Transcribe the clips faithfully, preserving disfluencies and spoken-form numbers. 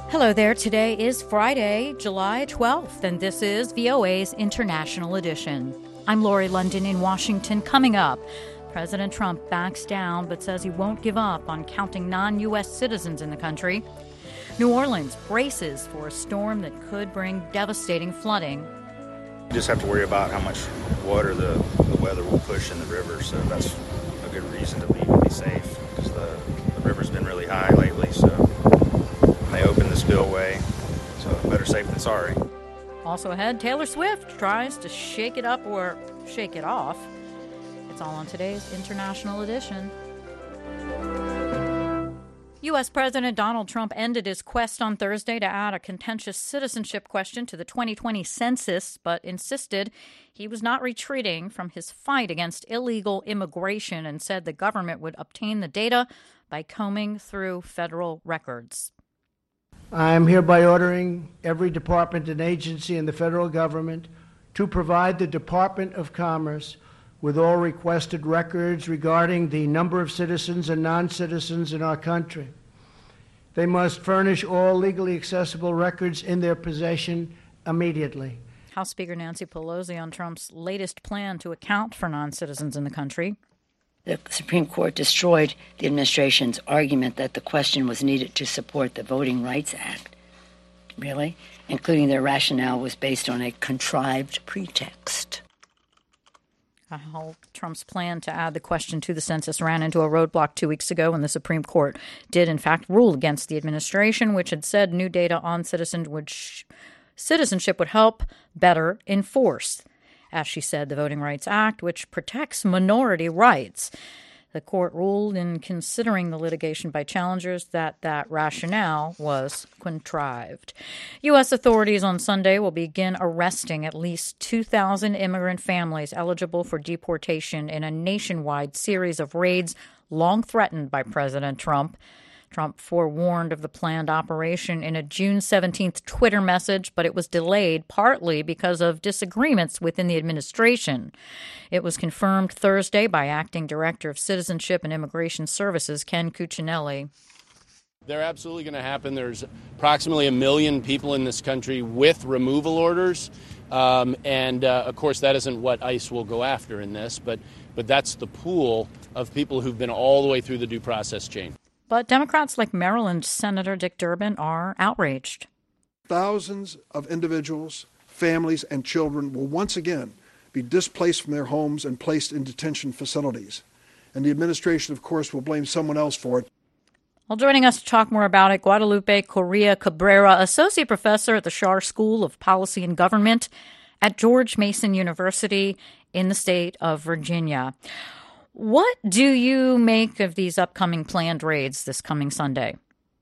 Hello there. Today is Friday, July twelfth, and this is V O A's International Edition. I'm Lori London in Washington. Coming up, President Trump backs down but says he won't give up on counting non-U S citizens in the country. New Orleans braces for a storm that could bring devastating flooding. You just have to worry about how much water the, the weather will push in the river, so that's a good reason to be, be safe, because the, the river's been really high lately, so they opened the spillway, so better safe than sorry. Also ahead, Taylor Swift tries to shake it up or shake it off. It's all on today's International Edition. U S. President Donald Trump ended his quest on Thursday to add a contentious citizenship question to the twenty twenty census, but insisted he was not retreating from his fight against illegal immigration and said the government would obtain the data by combing through federal records. I am hereby ordering every department and agency in the federal government to provide the Department of Commerce with all requested records regarding the number of citizens and non-citizens in our country. They must furnish all legally accessible records in their possession immediately. House Speaker Nancy Pelosi on Trump's latest plan to account for non-citizens in the country. The Supreme Court destroyed the administration's argument that the question was needed to support the Voting Rights Act. Really? Including their rationale was based on a contrived pretext. How Trump's plan to add the question to the census ran into a roadblock two weeks ago when the Supreme Court did, in fact, rule against the administration, which had said new data on citizen would sh- citizenship would help better enforce, as she said, the Voting Rights Act, which protects minority rights. The court ruled in considering the litigation by challengers that that rationale was contrived. U S authorities on Sunday will begin arresting at least two thousand immigrant families eligible for deportation in a nationwide series of raids long threatened by President Trump. Trump forewarned of the planned operation in a June seventeenth Twitter message, but it was delayed partly because of disagreements within the administration. It was confirmed Thursday by Acting Director of Citizenship and Immigration Services, Ken Cuccinelli. They're absolutely going to happen. There's approximately a million people in this country with removal orders. Um, and, uh, of course, that isn't what ICE will go after in this, but, but that's the pool of people who've been all the way through the due process chain. But Democrats like Maryland Senator Dick Durbin are outraged. Thousands of individuals, families, and children will once again be displaced from their homes and placed in detention facilities. And the administration, of course, will blame someone else for it. Well, joining us to talk more about it, Guadalupe Correa Cabrera, Associate Professor at the Schar School of Policy and Government at George Mason University in the state of Virginia. What do you make of these upcoming planned raids this coming Sunday?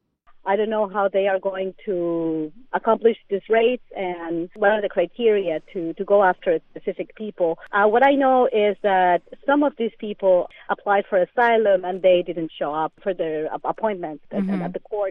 I don't know how they are going to accomplish these raids and what are the criteria to, to go after specific people. Uh, what I know is that some of these people applied for asylum and they didn't show up for their appointments mm-hmm. at, at the court.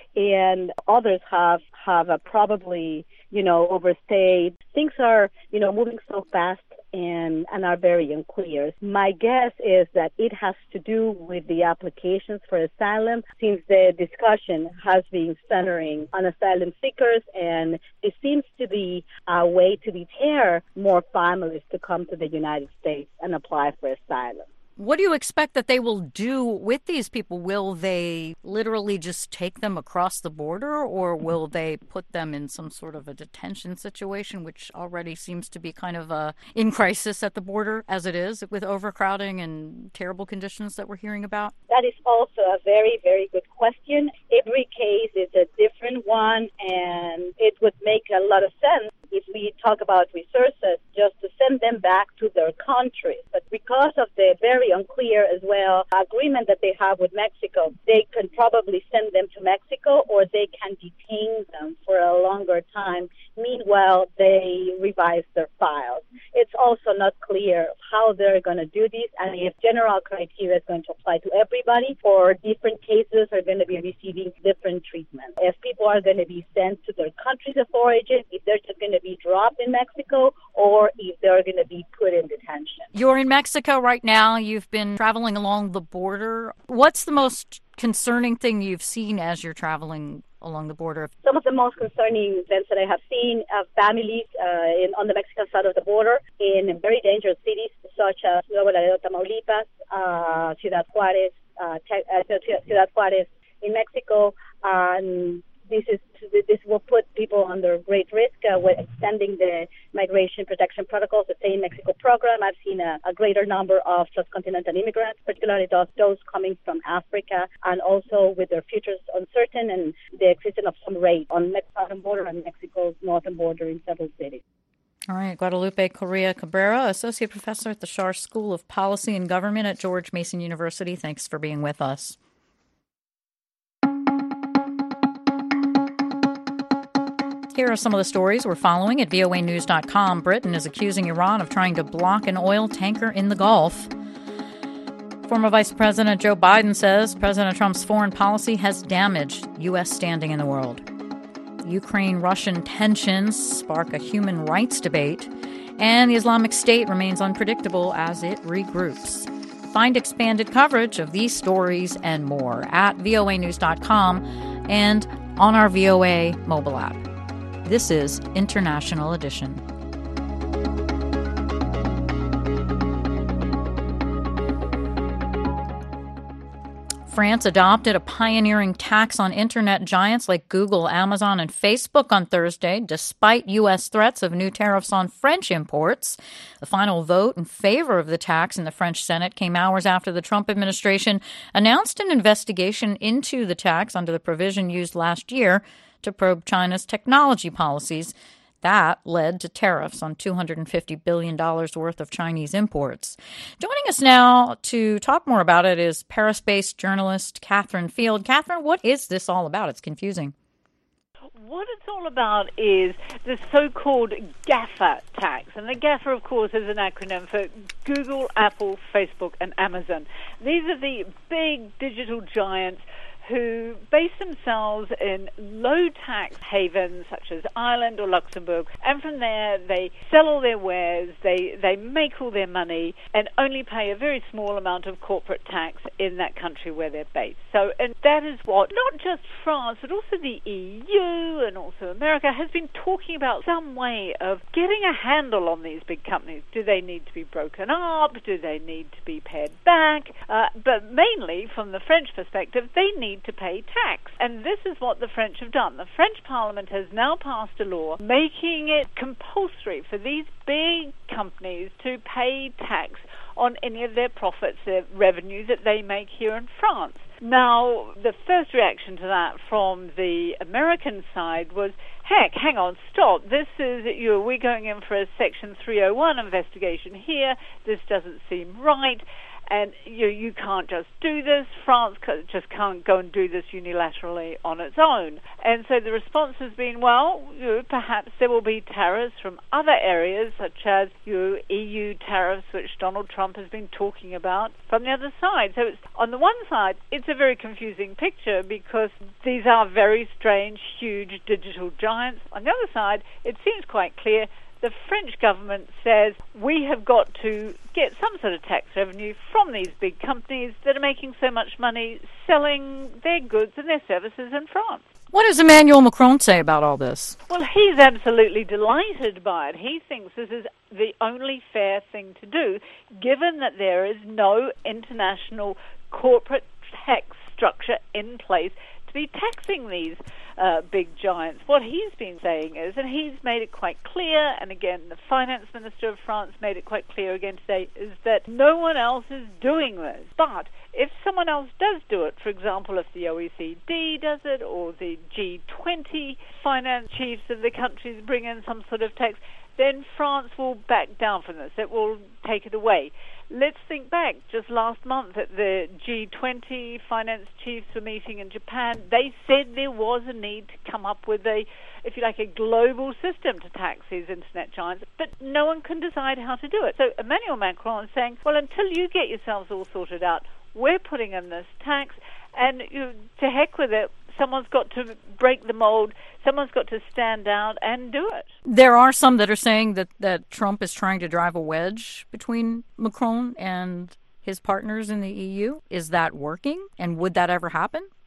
And others have, have uh, probably, you know, overstayed. Things are, you know, moving so fast and, and are very unclear. My guess is that it has to do with the applications for asylum, since the discussion has been centering on asylum seekers, and it seems to be a way to deter more families to come to the United States and apply for asylum. What do you expect that they will do with these people? Will they literally just take them across the border, or will they put them in some sort of a detention situation, which already seems to be kind of uh, in crisis at the border as it is, with overcrowding and terrible conditions that we're hearing about? That is also a very, very good question. Every case is a different one, and it would make a lot of sense if we talk about resources just to send them back to their country. But because of the very unclear as well agreement that they have with Mexico, they can probably send them to Mexico, or they can detain them for a longer time. Meanwhile, they revise their files. It's also not clear how they're going to do this, and if general criteria is going to apply to everybody, or different cases are going to be receiving different treatment. If people are going to be sent to their countries of origin, if they're just going to be dropped in Mexico, or if they're going to be put in detention. You're in Mexico right now. You've been traveling along the border. What's the most concerning thing you've seen as you're traveling along the border. Some of the most concerning events that I have seen are families uh, in, on the Mexican side of the border in very dangerous cities such as Nuevo Laredo, Tamaulipas, uh, Ciudad Juárez, uh, Ciudad Juárez in Mexico. And this is this will put people under great risk uh, with extending the migration protection protocols, the Stay in Mexico program. I've seen a, a greater number of transcontinental immigrants, particularly those, those coming from Africa, and also with their futures uncertain and the existence of some raid on the southern border and Mexico's northern border in several cities. All right, Guadalupe Correa Cabrera, Associate Professor at the Schar School of Policy and Government at George Mason University. Thanks for being with us. Here are some of the stories we're following at V O A news dot com. Britain is accusing Iran of trying to block an oil tanker in the Gulf. Former Vice President Joe Biden says President Trump's foreign policy has damaged U S standing in the world. Ukraine-Russian tensions spark a human rights debate, and the Islamic State remains unpredictable as it regroups. Find expanded coverage of these stories and more at V O A news dot com and on our V O A mobile app. This is International Edition. France adopted a pioneering tax on internet giants like Google, Amazon, and Facebook on Thursday, despite U S threats of new tariffs on French imports. The final vote in favor of the tax in the French Senate came hours after the Trump administration announced an investigation into the tax under the provision used last year to probe China's technology policies. That led to tariffs on two hundred fifty billion dollars worth of Chinese imports. Joining us now to talk more about it is Paris-based journalist Catherine Field. Catherine, what is this all about? It's confusing. What it's all about is the so-called GAFA tax. And the GAFA, of course, is an acronym for Google, Apple, Facebook, and Amazon. These are the big digital giants who base themselves in low-tax havens such as Ireland or Luxembourg, and from there they sell all their wares, they, they make all their money, and only pay a very small amount of corporate tax in that country where they're based. So, and that is what not just France, but also the E U and also America has been talking about some way of getting a handle on these big companies. Do they need to be broken up? Do they need to be pared back? Uh, but mainly, from the French perspective, they need to pay tax. And this is what the French have done. The French Parliament has now passed a law making it compulsory for these big companies to pay tax on any of their profits, their revenue that they make here in France. Now, the first reaction to that from the American side was, heck, hang on, stop. This is, you know, we're going in for a Section three oh one investigation here. This doesn't seem right. And you you can't just do this. France just can't go and do this unilaterally on its own. And so the response has been, well, you know, perhaps there will be tariffs from other areas, such as you know, E U tariffs, which Donald Trump has been talking about, from the other side. So it's, on the one side, it's a very confusing picture because these are very strange, huge digital giants. On the other side, it seems quite clear the French government says we have got to get some sort of tax revenue from these big companies that are making so much money selling their goods and their services in France. What does Emmanuel Macron say about all this? Well, he's absolutely delighted by it. He thinks this is the only fair thing to do, given that there is no international corporate tax structure in place to be taxing these uh, big giants. What he's been saying is, and he's made it quite clear, and again, the finance minister of France made it quite clear again today, is that no one else is doing this. But if someone else does do it, for example, if the O E C D does it, or the G twenty finance chiefs of the countries bring in some sort of tax, then France will back down from this. It will take it away. Let's think back just last month at the G twenty finance chiefs were meeting in Japan. They said there was a need to come up with a, if you like, a global system to tax these internet giants, but no one can decide how to do it. So Emmanuel Macron is saying, well, until you get yourselves all sorted out, we're putting in this tax, and you know, to heck with it. Someone's got to break the mold. Someone's got to stand out and do it. There are some that are saying that, that Trump is trying to drive a wedge between Macron and his partners in the E U. Is that working? And would that ever happen?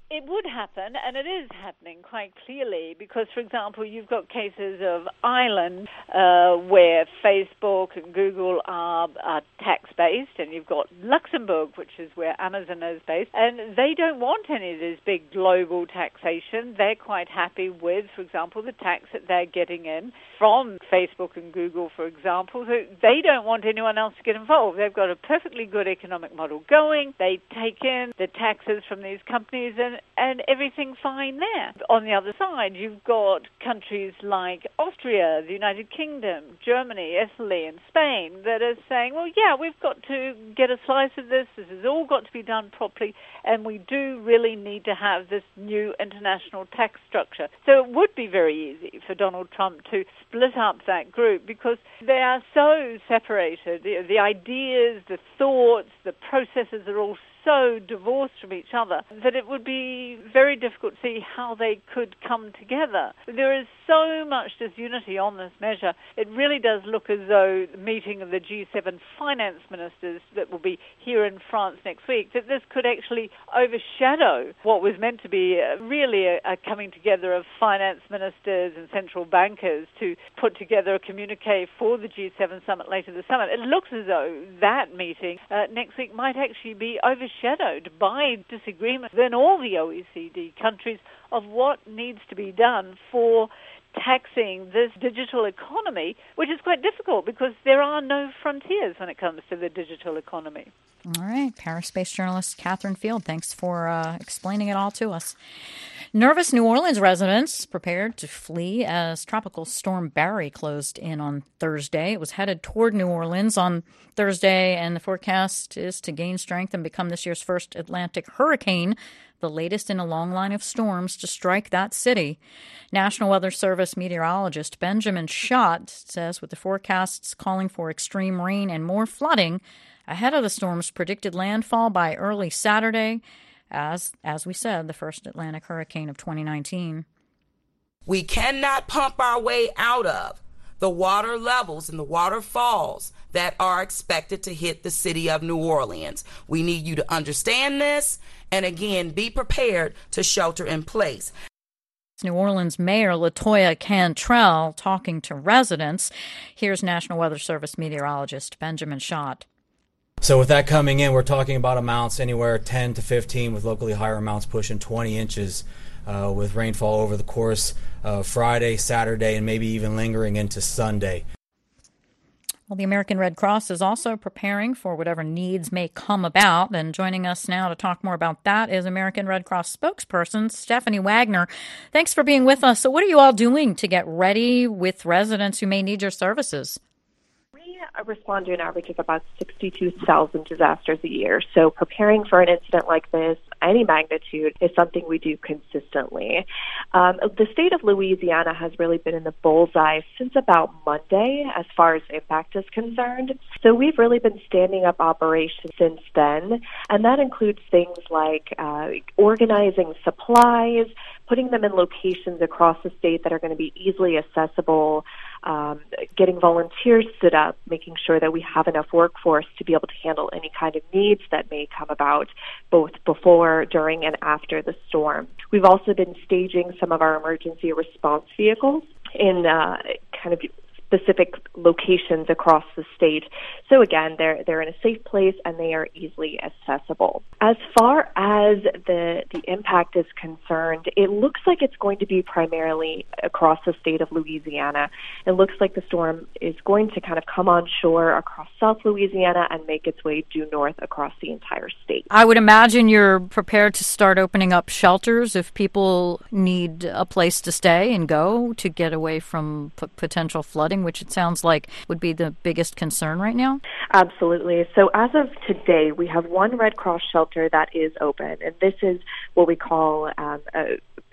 It would happen, and it is happening quite clearly, because, for example, you've got cases of Ireland uh, where Facebook and Google are, are tax-based, and you've got Luxembourg, which is where Amazon is based, and they don't want any of this big global taxation. They're quite happy with, for example, the tax that they're getting in from Facebook and Google, for example. So they don't want anyone else to get involved. They've got a perfectly good economic model going. They take in the taxes from these companies, and and everything's fine there. On the other side, you've got countries like Austria, the United Kingdom, Germany, Italy, and Spain that are saying, well, yeah, we've got to get a slice of this. This has all got to be done properly, and we do really need to have this new international tax structure. So it would be very easy for Donald Trump to split up that group, because they are so separated. The, the ideas, the thoughts, the processes are all so divorced from each other that it would be very difficult to see how they could come together. There is so much disunity on this measure. It really does look as though the meeting of the G seven finance ministers that will be here in France next week, that this could actually overshadow what was meant to be a, really a, a coming together of finance ministers and central bankers to put together a communique for the G seven summit later this summer. It looks as though that meeting uh, next week might actually be overshadowed by disagreement within all the O E C D countries of what needs to be done for taxing this digital economy, which is quite difficult because there are no frontiers when it comes to the digital economy. All right. Paris-based journalist Catherine Field, thanks for uh, explaining it all to us. Nervous New Orleans residents prepared to flee as Tropical Storm Barry closed in on Thursday. It was headed toward New Orleans on Thursday, and the forecast is to gain strength and become this year's first Atlantic hurricane, the latest in a long line of storms to strike that city. National Weather Service meteorologist Benjamin Schott says with the forecasts calling for extreme rain and more flooding ahead of the storm's predicted landfall by early Saturday, as, as we said, the first Atlantic hurricane of twenty nineteen. We cannot pump our way out of the water levels and the waterfalls that are expected to hit the city of New Orleans. We need you to understand this, and again, be prepared to shelter in place. New Orleans Mayor LaToya Cantrell talking to residents. Here's National Weather Service meteorologist Benjamin Schott. So with that coming in, we're talking about amounts anywhere ten to fifteen, with locally higher amounts pushing twenty inches uh, with rainfall over the course of Friday, Saturday, and maybe even lingering into Sunday. Well, the American Red Cross is also preparing for whatever needs may come about. And joining us now to talk more about that is American Red Cross spokesperson Stephanie Wagner. Thanks for being with us. So what are you all doing to get ready with residents who may need your services? Respond to an average of about sixty-two thousand disasters a year. So preparing for an incident like this, any magnitude, is something we do consistently. Um, the state of Louisiana has really been in the bullseye since about Monday as far as impact is concerned. So we've really been standing up operations since then, and that includes things like uh, organizing supplies, putting them in locations across the state that are going to be easily accessible, um, getting volunteers stood up, making sure that we have enough workforce to be able to handle any kind of needs that may come about both before, during, and after the storm. We've also been staging some of our emergency response vehicles in uh, kind of specific locations across the state. So again, they're they're in a safe place and they are easily accessible. As far as the the impact is concerned, it looks like it's going to be primarily across the state of Louisiana. It looks like the storm is going to kind of come on shore across South Louisiana and make its way due north across the entire state. I would imagine you're prepared to start opening up shelters if people need a place to stay and go to get away from p- potential flooding, which it sounds like would be the biggest concern right now? Absolutely. So as of today, we have one Red Cross shelter that is open, and this is what we call um, a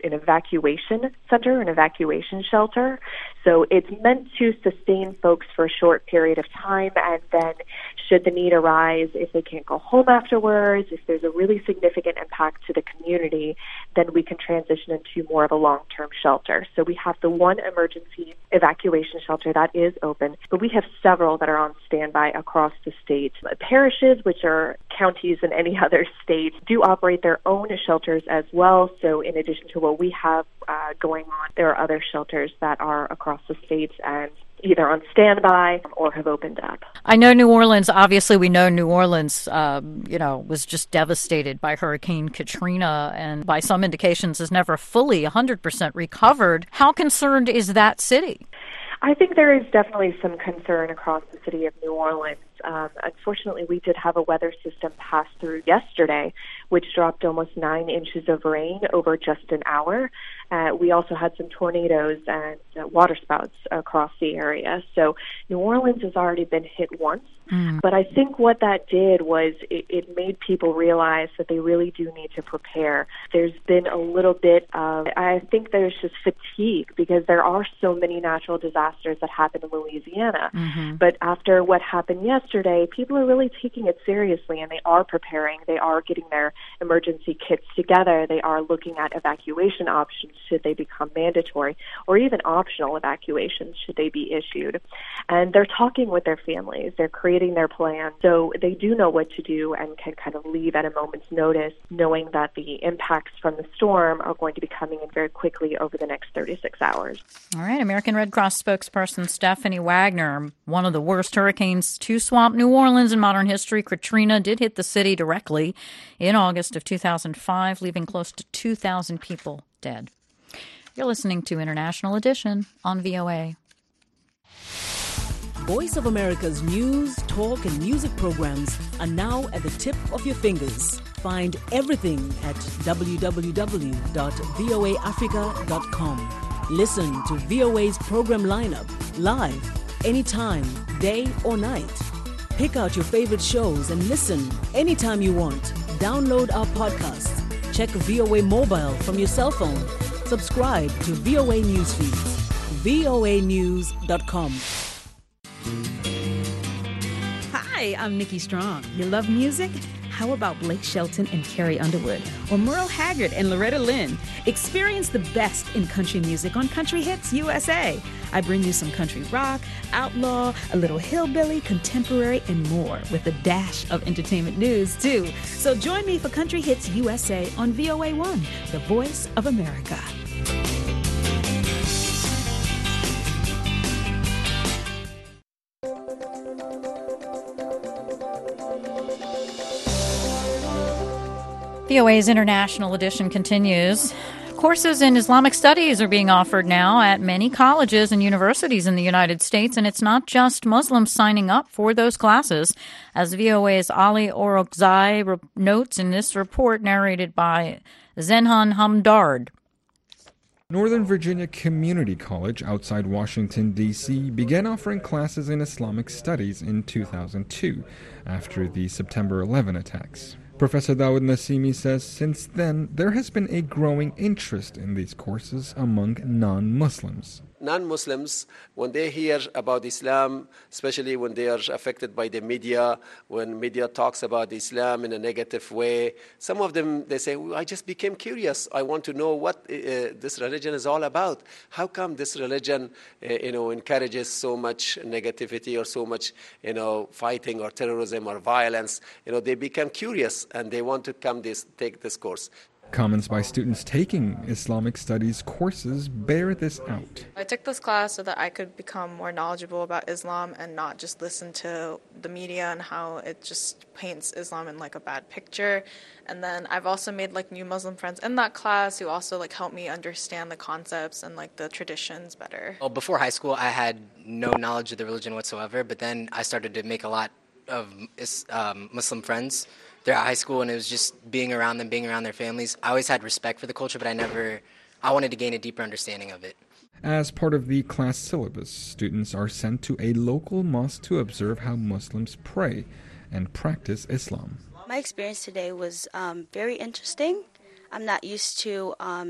an evacuation center, an evacuation shelter. So it's meant to sustain folks for a short period of time, and then should the need arise, if they can't go home afterwards, if there's a really significant impact to the community, then we can transition into more of a long-term shelter. So we have the one emergency evacuation shelter that is open, but we have several that are on standby across the state. Parishes, which are counties in any other state, do operate their own shelters as well. So in addition to what we have uh, going on, there are other shelters that are across the state and either on standby or have opened up. I know New Orleans, obviously we know New Orleans, um, you know, was just devastated by Hurricane Katrina and by some indications has never fully one hundred percent recovered. How concerned is that city? I think there is definitely some concern across the city of New Orleans. Um, unfortunately, we did have a weather system pass through yesterday, which dropped almost nine inches of rain over just an hour. Uh, we also had some tornadoes and uh, waterspouts across the area. So New Orleans has already been hit once. Mm. But I think what that did was it, it made people realize that they really do need to prepare. There's been a little bit of, I think there's just fatigue because there are so many natural disasters that happen in Louisiana. Mm-hmm. But after what happened yesterday, people are really taking it seriously and they are preparing. They are getting their emergency kits together. They are looking at evacuation options should they become mandatory, or even optional evacuations should they be issued. And they're talking with their families. They're creating their plan. So they do know what to do and can kind of leave at a moment's notice, knowing that the impacts from the storm are going to be coming in very quickly over the next thirty-six hours. All right. American Red Cross spokesperson Stephanie Wagner. One of the worst hurricanes to swamp New Orleans in modern history, Katrina, did hit the city directly in August of two thousand five, leaving close to two thousand people dead. You're listening to International Edition on V O A. Voice of America's news, talk, and music programs are now at the tip of your fingers. Find everything at w w w dot v o a africa dot com. Listen to V O A's program lineup live, anytime, day or night. Pick out your favorite shows and listen anytime you want. Download our podcasts. Check V O A Mobile from your cell phone. Subscribe to V O A News Feeds. v o a news dot com. Hi, I'm Nikki Strong. You love music? How about Blake Shelton and Carrie Underwood? Or Merle Haggard and Loretta Lynn? Experience the best in country music on Country Hits U S A. I bring you some country rock, outlaw, a little hillbilly, contemporary, and more, with a dash of entertainment news, too. So join me for Country Hits U S A on V O A one, the voice of America. V O A's International Edition continues. Courses in Islamic studies are being offered now at many colleges and universities in the United States, and it's not just Muslims signing up for those classes. As V O A's Ali Orokzai notes in this report narrated by Zenhan Hamdard. Northern Virginia Community College outside Washington, D C began offering classes in Islamic studies in two thousand two after the September eleventh attacks. Professor Dawood Nassimi says since then there has been a growing interest in these courses among non-Muslims. Non-Muslims, when they hear about Islam, especially when they are affected by the media, when media talks about Islam in a negative way, some of them, they say, well, I just became curious. I want to know what uh, this religion is all about. How come this religion, uh, you know, encourages so much negativity or so much, you know, fighting or terrorism or violence? You know, they become curious and they want to come this, take this course. Comments by students taking Islamic studies courses bear this out. I took this class so that I could become more knowledgeable about Islam and not just listen to the media and how it just paints Islam in like a bad picture. And then I've also made like new Muslim friends in that class who also like help me understand the concepts and like the traditions better. Well, before high school, I had no knowledge of the religion whatsoever, but then I started to make a lot of um, Muslim friends throughout high school, and it was just being around them, being around their families. I always had respect for the culture, but I never, I wanted to gain a deeper understanding of it. As part of the class syllabus, students are sent to a local mosque to observe how Muslims pray and practice Islam. My experience today was um, very interesting. I'm not used to um,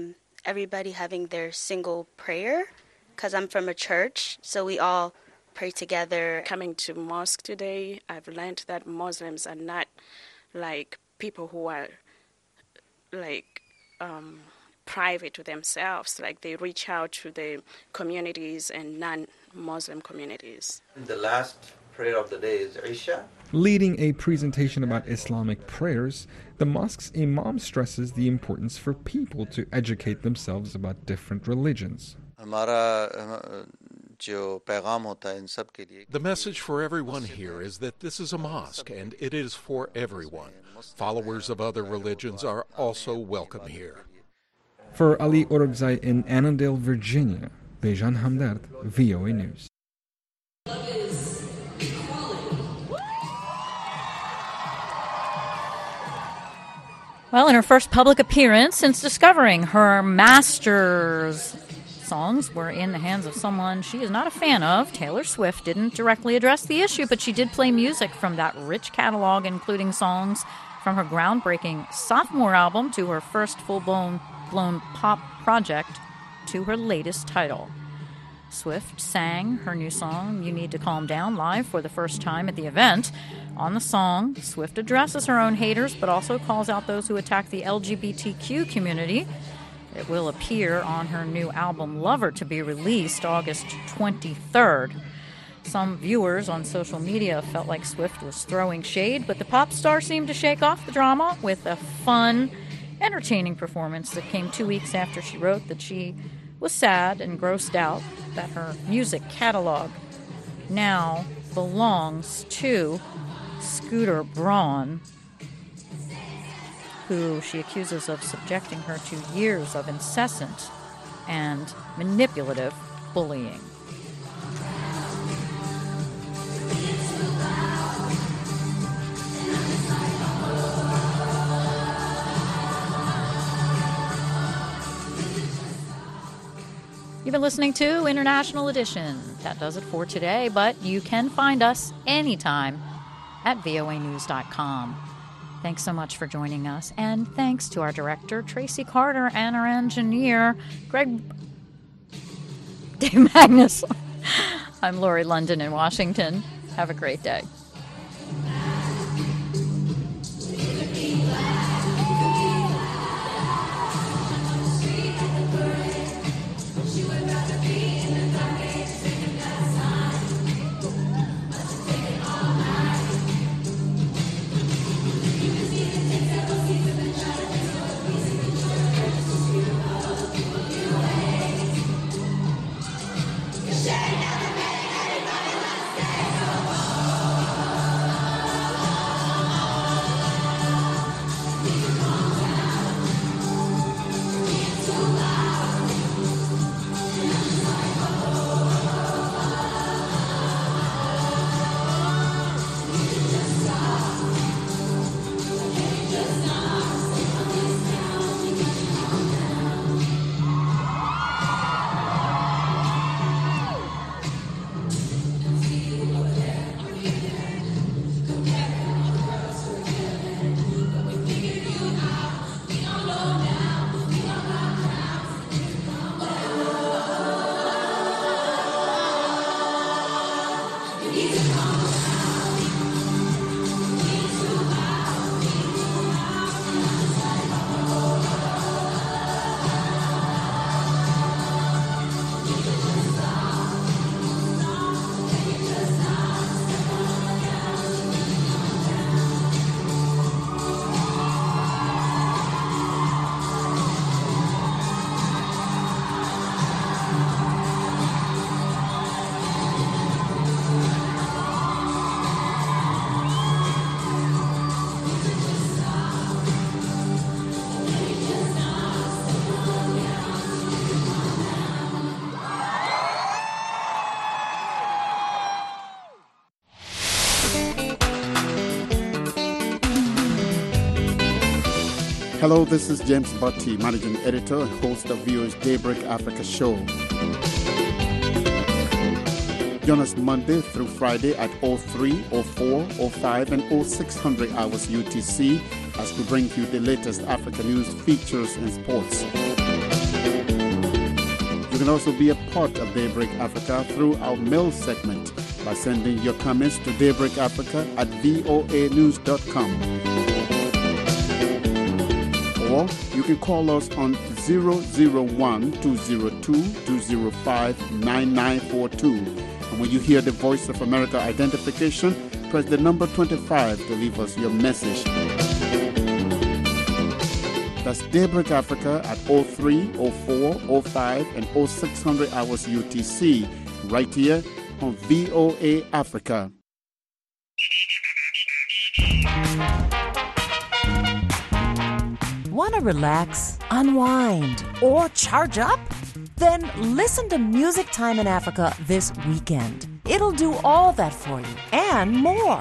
everybody having their single prayer, because I'm from a church, so we all pray together. Coming to mosque today, I've learned that Muslims are not like people who are like um, private to themselves. Like they reach out to the communities and non-Muslim communities. The last prayer of the day is Isha. Leading a presentation about Islamic prayers, the mosque's imam stresses the importance for people to educate themselves about different religions. The message for everyone here is that this is a mosque and it is for everyone. Followers of other religions are also welcome here. For Ali Orgzai in Annandale, Virginia, Bejan Hamdard, V O A News. Well, in her first public appearance since discovering her master's songs were in the hands of someone she is not a fan of, Taylor Swift didn't directly address the issue, but she did play music from that rich catalog, including songs from her groundbreaking sophomore album to her first full-blown blown pop project to her latest title. Swift sang her new song, You Need to Calm Down, live for the first time at the event. On the song, Swift addresses her own haters, but also calls out those who attack the L G B T Q community. It will appear on her new album, Lover, to be released August twenty-third. Some viewers on social media felt like Swift was throwing shade, but the pop star seemed to shake off the drama with a fun, entertaining performance that came two weeks after she wrote that she was sad and grossed out that her music catalog now belongs to Scooter Braun, who she accuses of subjecting her to years of incessant and manipulative bullying. You've been listening to International Edition. That does it for today, but you can find us anytime at V O A news dot com. Thanks so much for joining us, and thanks to our director, Tracy Carter, and our engineer, Greg Dave Magnus. I'm Lori London in Washington. Have a great day. Hello, this is James Butti, Managing Editor and host of V O's Daybreak Africa show. Join us Monday through Friday at oh three, oh four, oh five, and oh six hundred hours U T C as we bring you the latest Africa news, features, and sports. You can also be a part of Daybreak Africa through our mail segment by sending your comments to daybreakafrica at voa news dot com. Or you can call us on zero zero one, two zero two, two zero five, nine nine four two. And when you hear the Voice of America identification, press the number twenty-five to leave us your message. That's Daybreak Africa at oh three, oh four, oh five, and oh six hundred hours U T C, right here on V O A Africa. Want to relax, unwind, or charge up? Then listen to Music Time in Africa this weekend. It'll do all that for you and more.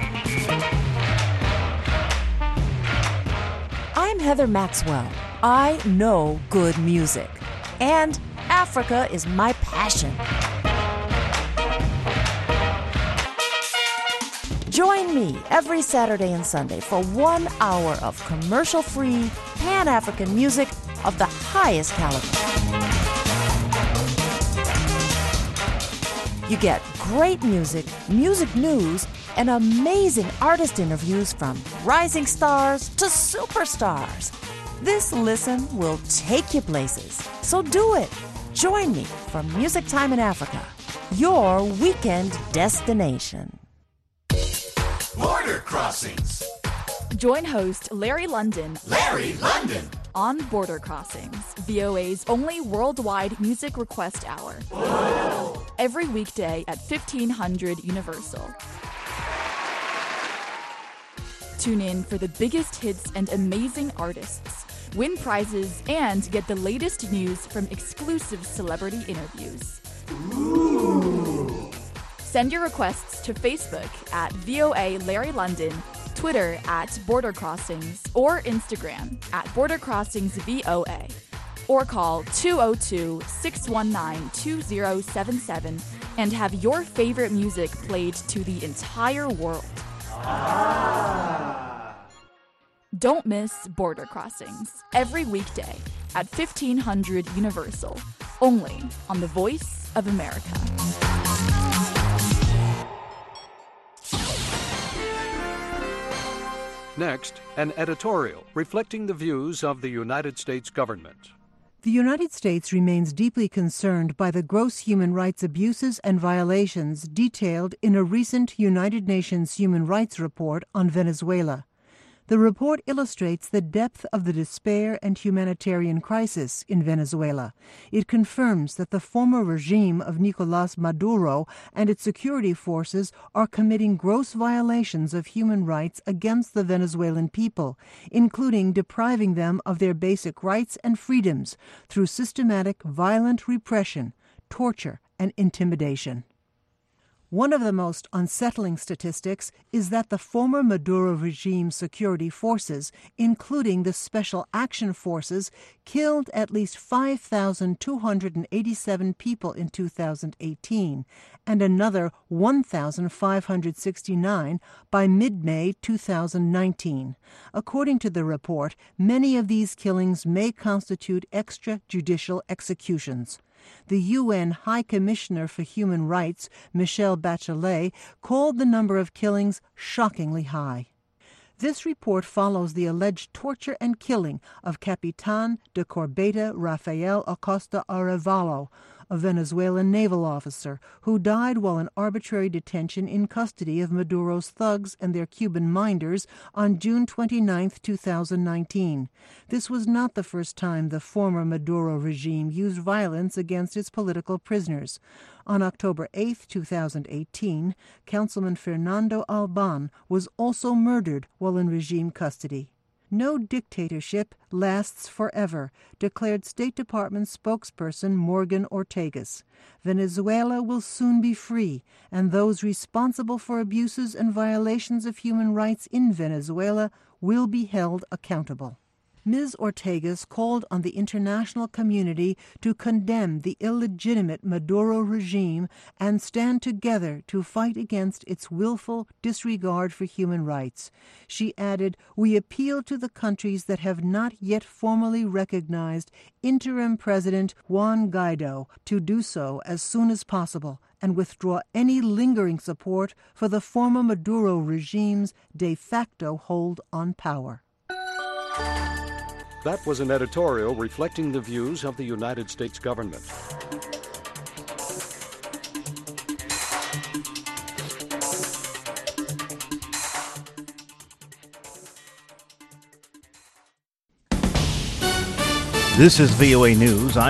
I'm Heather Maxwell. I know good music, and Africa is my passion. Join me every Saturday and Sunday for one hour of commercial-free, Pan-African music of the highest caliber. You get great music, music news, and amazing artist interviews from rising stars to superstars. This listen will take you places, so do it. Join me for Music Time in Africa, your weekend destination. Border Crossings. Join host Larry London. Larry London. On Border Crossings, V O A's only worldwide music request hour. Whoa. Every weekday at fifteen hundred Universal. Tune in for the biggest hits and amazing artists, win prizes, and get the latest news from exclusive celebrity interviews. Ooh. Send your requests to Facebook at V O A Larry London, Twitter at Border Crossings, or Instagram at Border Crossings V O A. Or call two oh two, six one nine, two oh seven seven and have your favorite music played to the entire world. Ah. Don't miss Border Crossings every weekday at fifteen hundred Universal, only on the Voice of America. Next, an editorial reflecting the views of the United States government. The United States remains deeply concerned by the gross human rights abuses and violations detailed in a recent United Nations Human Rights Report on Venezuela. The report illustrates the depth of the despair and humanitarian crisis in Venezuela. It confirms that the former regime of Nicolás Maduro and its security forces are committing gross violations of human rights against the Venezuelan people, including depriving them of their basic rights and freedoms through systematic violent repression, torture, and intimidation. One of the most unsettling statistics is that the former Maduro regime security forces, including the Special Action Forces, killed at least five thousand two hundred eighty-seven people in two thousand eighteen and another one thousand five hundred sixty-nine by mid-May two thousand nineteen. According to the report, many of these killings may constitute extrajudicial executions. The U N High Commissioner for Human Rights, Michelle Bachelet, called the number of killings shockingly high. This report follows the alleged torture and killing of Capitan de Corbeta Rafael Acosta Arevalo, a Venezuelan naval officer who died while in arbitrary detention in custody of Maduro's thugs and their Cuban minders on June twenty-ninth, two thousand nineteen. This was not the first time the former Maduro regime used violence against its political prisoners. On October eighth, two thousand eighteen, Councilman Fernando Alban was also murdered while in regime custody. No dictatorship lasts forever, declared State Department spokesperson Morgan Ortagus. Venezuela will soon be free, and those responsible for abuses and violations of human rights in Venezuela will be held accountable. Miz Ortegas called on the international community to condemn the illegitimate Maduro regime and stand together to fight against its willful disregard for human rights. She added, "We appeal to the countries that have not yet formally recognized interim President Juan Guaido to do so as soon as possible and withdraw any lingering support for the former Maduro regime's de facto hold on power." That was an editorial reflecting the views of the United States government. This is V O A News. I'm